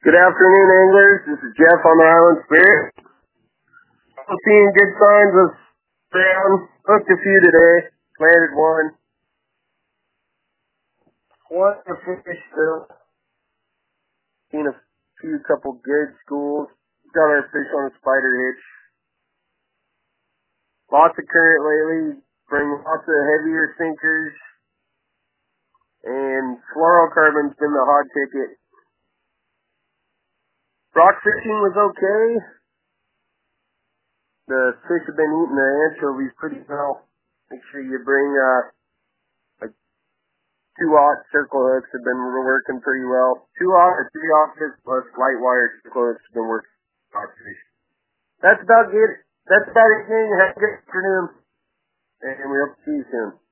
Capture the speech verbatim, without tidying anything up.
Good afternoon, anglers. This is Jeff on the Island Spirit. I'm seeing good signs of brown. Hooked a few today. Landed one. One to fish still. Seen a few couple good schools. Got our fish on a spider hitch. Lots of current lately. Bring lots of heavier sinkers. And fluorocarbon's been the hot ticket. Rock fishing was okay. The fish have been eating the anchovies pretty well. Make sure you bring uh, like two-aught circle hooks have been working pretty well. Two-aught or three-aught fish plus light wire circle hooks have been working rock fish. That's about it. That's about it. Have a good afternoon, and we hope to see you soon.